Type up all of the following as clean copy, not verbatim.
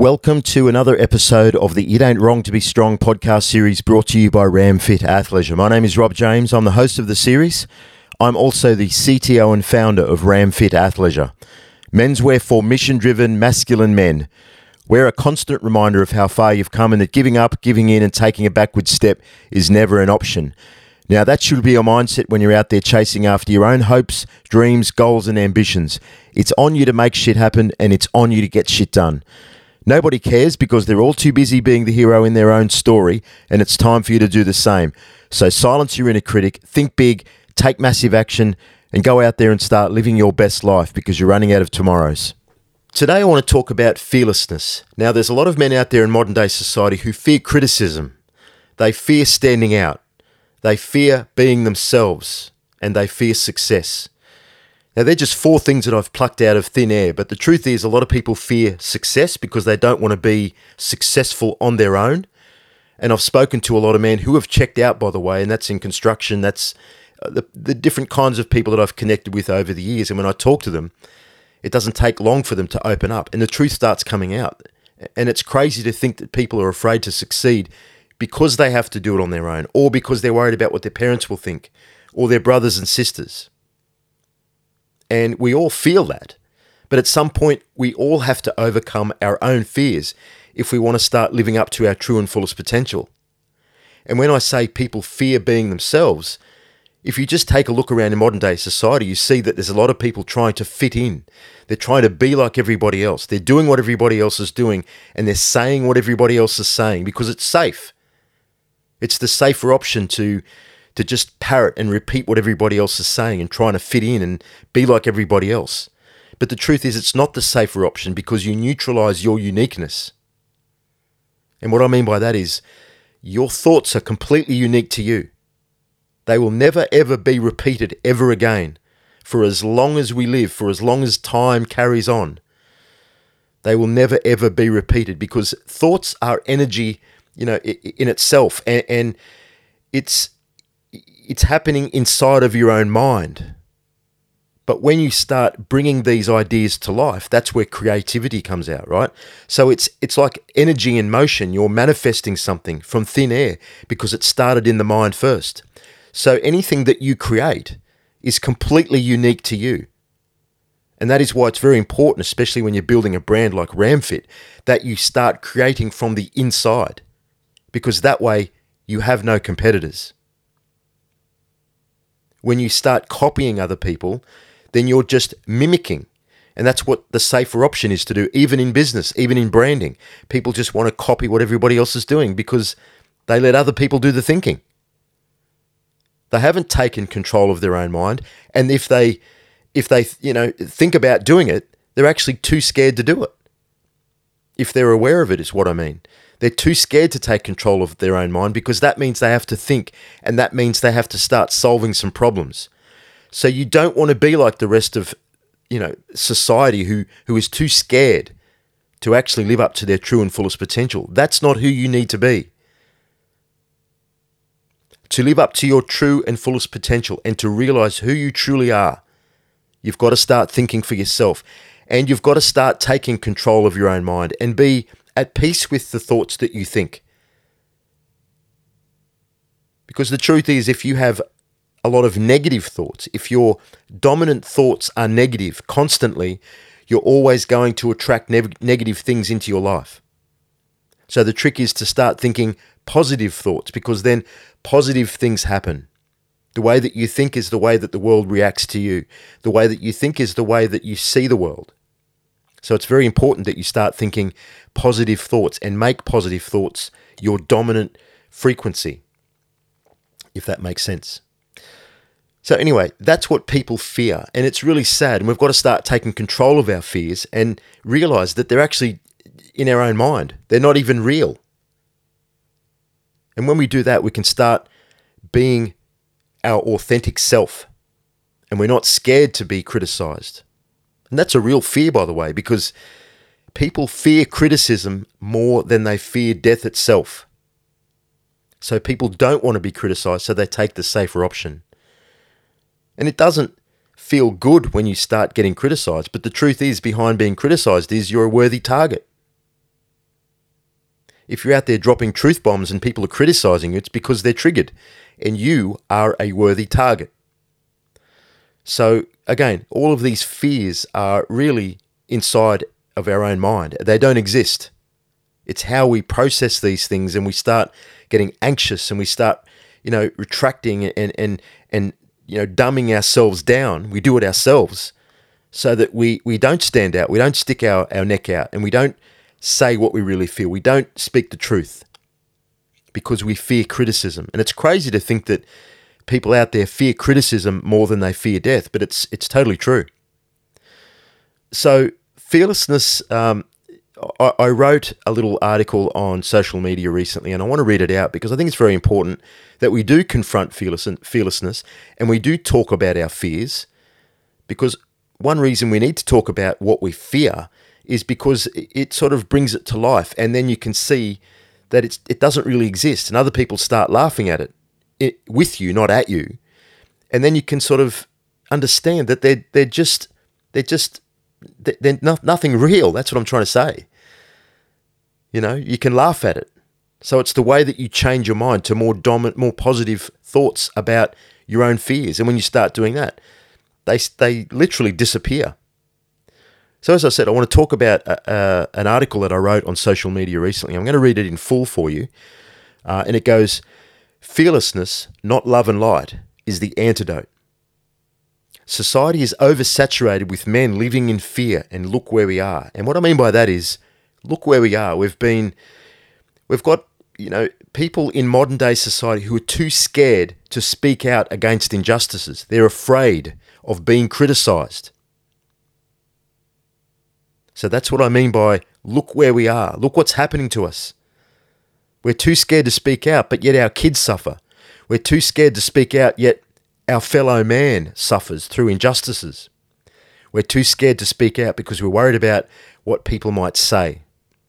Welcome to another episode of the It Ain't Wrong to Be Strong podcast series brought to you by RamFit Athleisure. My name is Rob James. I'm the host of the series. I'm also the CTO and founder of RamFit Athleisure. Menswear for mission-driven, masculine men. We're a constant reminder of how far you've come and that giving up, giving in and taking a backward step is never an option. Now that should be your mindset when you're out there chasing after your own hopes, dreams, goals and ambitions. It's on you to make shit happen and it's on you to get shit done. Nobody cares because they're all too busy being the hero in their own story, and it's time for you to do the same. So silence your inner critic, think big, take massive action, and go out there and start living your best life because you're running out of tomorrows. Today I want to talk about fearlessness. Now there's a lot of men out there in modern day society who fear criticism. They fear standing out. They fear being themselves, and they fear success. Now, they're just four things that I've plucked out of thin air, but the truth is a lot of people fear success because they don't want to be successful on their own. And I've spoken to a lot of men who have checked out, by the way, and that's in construction. That's the different kinds of people that I've connected with over the years. And when I talk to them, it doesn't take long for them to open up and the truth starts coming out. And it's crazy to think that people are afraid to succeed because they have to do it on their own or because they're worried about what their parents will think or their brothers and sisters. And we all feel that. But at some point, we all have to overcome our own fears if we want to start living up to our true and fullest potential. And when I say people fear being themselves, if you just take a look around in modern day society, you see that there's a lot of people trying to fit in. They're trying to be like everybody else. They're doing what everybody else is doing, and they're saying what everybody else is saying because it's safe. It's the safer option to just parrot and repeat what everybody else is saying and trying to fit in and be like everybody else. But the truth is it's not the safer option because you neutralize your uniqueness. And what I mean by that is your thoughts are completely unique to you. They will never ever be repeated ever again for as long as we live, for as long as time carries on. They will never ever be repeated because thoughts are energy, in itself, and it's happening inside of your own mind. But when you start bringing these ideas to life, that's where creativity comes out, right? So it's like energy in motion. You're manifesting something from thin air because it started in the mind first. So anything that you create is completely unique to you. And that is why it's very important, especially when you're building a brand like RamFit, that you start creating from the inside because that way you have no competitors. When you start copying other people, then you're just mimicking. And that's what the safer option is to do, even in business, even in branding. People just want to copy what everybody else is doing because they let other people do the thinking. They haven't taken control of their own mind. And if they think about doing it, they're actually too scared to do it. If they're aware of it is what I mean. They're too scared to take control of their own mind because that means they have to think and that means they have to start solving some problems. So you don't want to be like the rest of, society who is too scared to actually live up to their true and fullest potential. That's not who you need to be. To live up to your true and fullest potential and to realize who you truly are, you've got to start thinking for yourself and you've got to start taking control of your own mind and be at peace with the thoughts that you think. Because the truth is, if you have a lot of negative thoughts, if your dominant thoughts are negative constantly, you're always going to attract negative things into your life. So the trick is to start thinking positive thoughts because then positive things happen. The way that you think is the way that the world reacts to you. The way that you think is the way that you see the world. So it's very important that you start thinking positive thoughts and make positive thoughts your dominant frequency, if that makes sense. So anyway, that's what people fear, and it's really sad, and we've got to start taking control of our fears and realize that they're actually in our own mind. They're not even real. And when we do that, we can start being our authentic self, and we're not scared to be criticized. And that's a real fear, by the way, because people fear criticism more than they fear death itself. So people don't want to be criticized, so they take the safer option. And it doesn't feel good when you start getting criticized, but the truth is, behind being criticized is you're a worthy target. If you're out there dropping truth bombs and people are criticizing you, it's because they're triggered and you are a worthy target. So again, all of these fears are really inside of our own mind. They don't exist. It's how we process these things, and we start getting anxious, and we start, retracting and dumbing ourselves down. We do it ourselves so that we don't stand out. We don't stick our neck out, and we don't say what we really feel. We don't speak the truth because we fear criticism. And it's crazy to think that people out there fear criticism more than they fear death, but it's totally true. So fearlessness, I wrote a little article on social media recently, and I want to read it out because I think it's very important that we do confront fearlessness and we do talk about our fears, because one reason we need to talk about what we fear is because it sort of brings it to life, and then you can see that it doesn't really exist, and other people start laughing at it with you, not at you, and then you can sort of understand that they're nothing real. That's what I'm trying to say. You can laugh at it. So it's the way that you change your mind to more dominant, more positive thoughts about your own fears, and when you start doing that, they literally disappear. So as I said, I want to talk about an article that I wrote on social media recently. I'm going to read it in full for you. And it goes, "Fearlessness, not love and light, is the antidote. Society is oversaturated with men living in fear, and look where we are." And what I mean by that is, look where we are. We've got, people in modern day society who are too scared to speak out against injustices. They're afraid of being criticized. So that's what I mean by look where we are. Look what's happening to us. We're too scared to speak out, but yet our kids suffer. We're too scared to speak out, yet our fellow man suffers through injustices. We're too scared to speak out because we're worried about what people might say.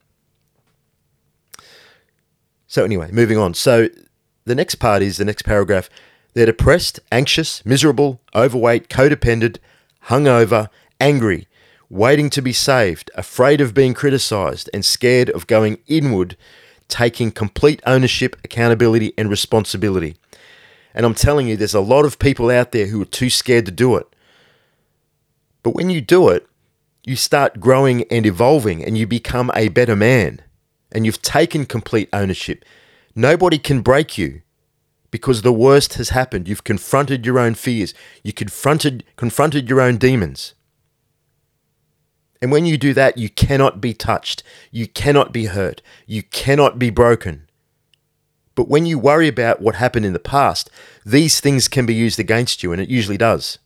So anyway, moving on. So the next paragraph. They're depressed, anxious, miserable, overweight, codependent, hungover, angry, waiting to be saved, afraid of being criticized, and scared of going inward, taking complete ownership, accountability, and responsibility. And I'm telling you, there's a lot of people out there who are too scared to do it. But when you do it, you start growing and evolving, and you become a better man. And you've taken complete ownership. Nobody can break you because the worst has happened. You've confronted your own fears. You confronted your own demons. And when you do that, you cannot be touched. You cannot be hurt. You cannot be broken. But when you worry about what happened in the past, these things can be used against you, and it usually does.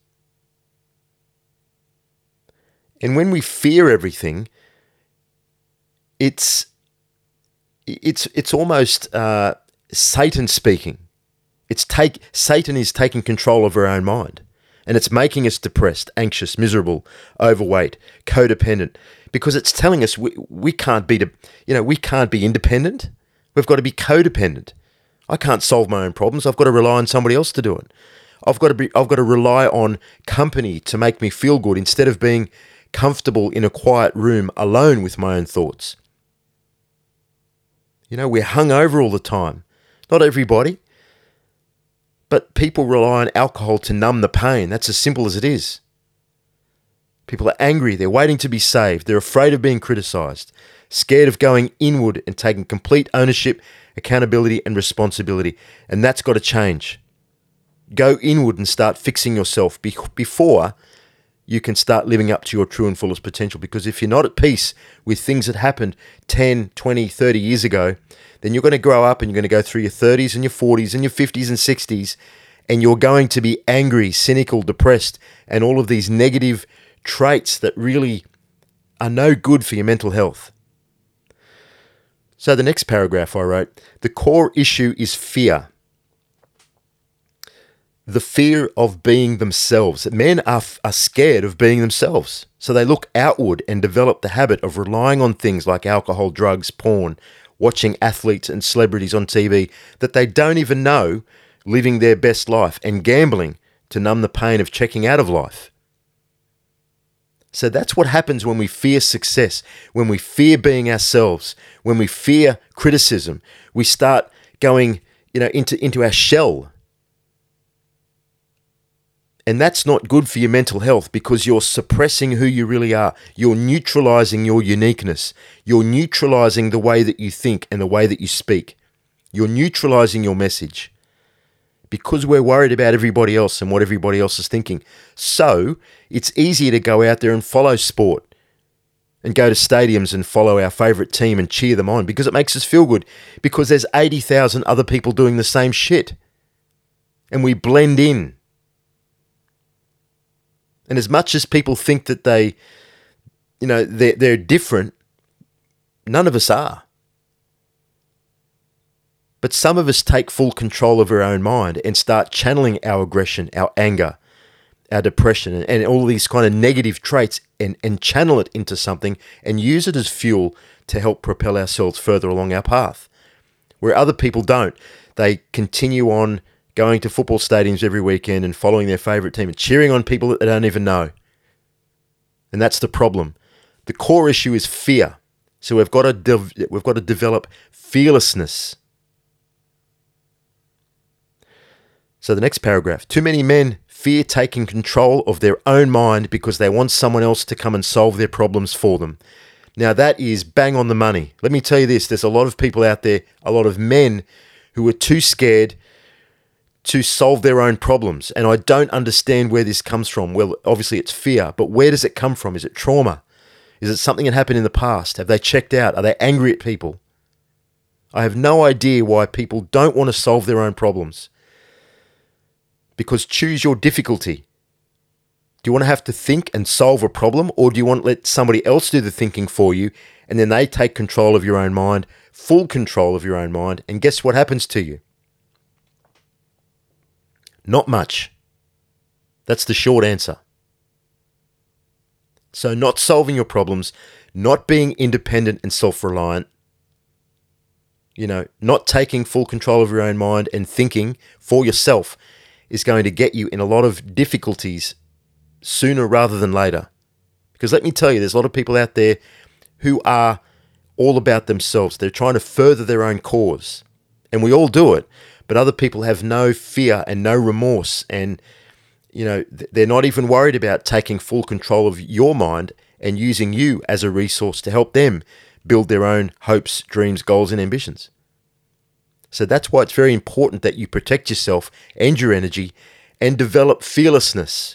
And when we fear everything, it's almost Satan speaking. Satan is taking control of our own mind. And it's making us depressed, anxious, miserable, overweight, codependent, because it's telling us we can't be independent. We've got to be codependent. I can't solve my own problems. I've got to rely on somebody else to do it. I've got to rely on company to make me feel good instead of being comfortable in a quiet room alone with my own thoughts. We're hungover all the time. Not everybody. But people rely on alcohol to numb the pain. That's as simple as it is. People are angry. They're waiting to be saved. They're afraid of being criticized, scared of going inward and taking complete ownership, accountability, and responsibility. And that's got to change. Go inward and start fixing yourself before you can start living up to your true and fullest potential. Because if you're not at peace with things that happened 10, 20, 30 years ago, then you're going to grow up and you're going to go through your 30s and your 40s and your 50s and 60s, and you're going to be angry, cynical, depressed, and all of these negative traits that really are no good for your mental health. So the next paragraph I wrote, the core issue is fear. The fear of being themselves. Men are scared of being themselves. So they look outward and develop the habit of relying on things like alcohol, drugs, porn, watching athletes and celebrities on TV that they don't even know, living their best life, and gambling to numb the pain of checking out of life. So that's what happens when we fear success, when we fear being ourselves, when we fear criticism. We start going, into our shell. And that's not good for your mental health because you're suppressing who you really are. You're neutralizing your uniqueness. You're neutralizing the way that you think and the way that you speak. You're neutralizing your message because we're worried about everybody else and what everybody else is thinking. So it's easier to go out there and follow sport and go to stadiums and follow our favourite team and cheer them on because it makes us feel good because there's 80,000 other people doing the same shit and we blend in. And as much as people think that they're different, none of us are. But some of us take full control of our own mind and start channeling our aggression, our anger, our depression, and all these kind of negative traits and channel it into something and use it as fuel to help propel ourselves further along our path. Where other people don't. They continue on going to football stadiums every weekend and following their favourite team and cheering on people that they don't even know. And that's the problem. The core issue is fear. So we've got to develop fearlessness. So the next paragraph, too many men fear taking control of their own mind because they want someone else to come and solve their problems for them. Now that is bang on the money. Let me tell you this, there's a lot of people out there, a lot of men who are too scared to solve their own problems. And I don't understand where this comes from. Well, obviously it's fear, but where does it come from? Is it trauma? Is it something that happened in the past? Have they checked out? Are they angry at people? I have no idea why people don't want to solve their own problems. Because choose your difficulty. Do you want to have to think and solve a problem, or do you want to let somebody else do the thinking for you and then they take control of your own mind, full control of your own mind, and guess what happens to you? Not much. That's the short answer. So not solving your problems, not being independent and self-reliant, not taking full control of your own mind and thinking for yourself is going to get you in a lot of difficulties sooner rather than later. Because let me tell you, there's a lot of people out there who are all about themselves. They're trying to further their own cause. And we all do it. But other people have no fear and no remorse. And, they're not even worried about taking full control of your mind and using you as a resource to help them build their own hopes, dreams, goals, and ambitions. So that's why it's very important that you protect yourself and your energy and develop fearlessness.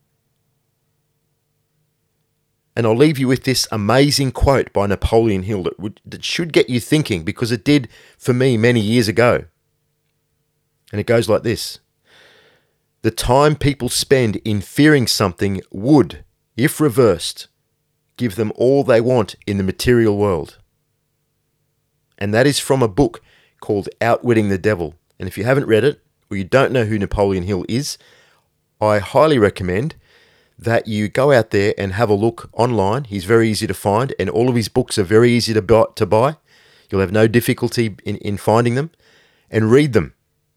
And I'll leave you with this amazing quote by Napoleon Hill that should get you thinking, because it did for me many years ago. And it goes like this. The time people spend in fearing something would, if reversed, give them all they want in the material world. And that is from a book called Outwitting the Devil. And if you haven't read it, or you don't know who Napoleon Hill is, I highly recommend that you go out there and have a look online. He's very easy to find, and all of his books are very easy to buy. You'll have no difficulty in finding them, and read them.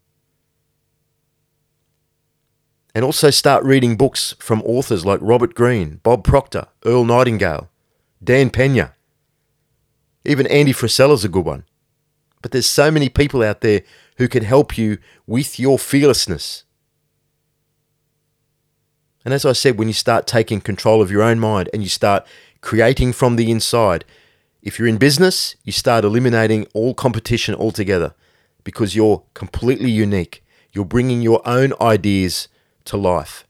And also start reading books from authors like Robert Greene, Bob Proctor, Earl Nightingale, Dan Pena. Even Andy Frisella's a good one. But there's so many people out there who can help you with your fearlessness. And as I said, when you start taking control of your own mind and you start creating from the inside, if you're in business, you start eliminating all competition altogether because you're completely unique. You're bringing your own ideas to life.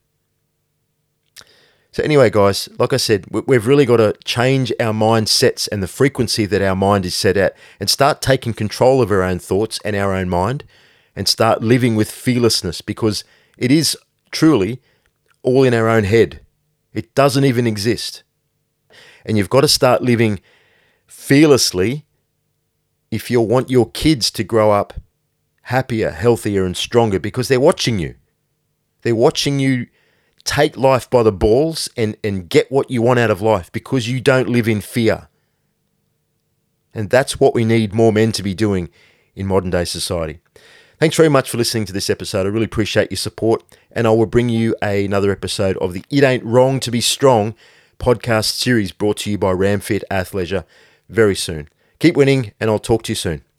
So anyway, guys, like I said, we've really got to change our mindsets and the frequency that our mind is set at and start taking control of our own thoughts and our own mind and start living with fearlessness, because it is truly all in our own head. It doesn't even exist. And you've got to start living fearlessly if you want your kids to grow up happier, healthier, and stronger, because they're watching you. They're watching you take life by the balls and get what you want out of life because you don't live in fear. And that's what we need more men to be doing in modern day society. Thanks very much for listening to this episode. I really appreciate your support, and I will bring you another episode of the It Ain't Wrong to Be Strong podcast series brought to you by RamFit Athleisure very soon. Keep winning, and I'll talk to you soon.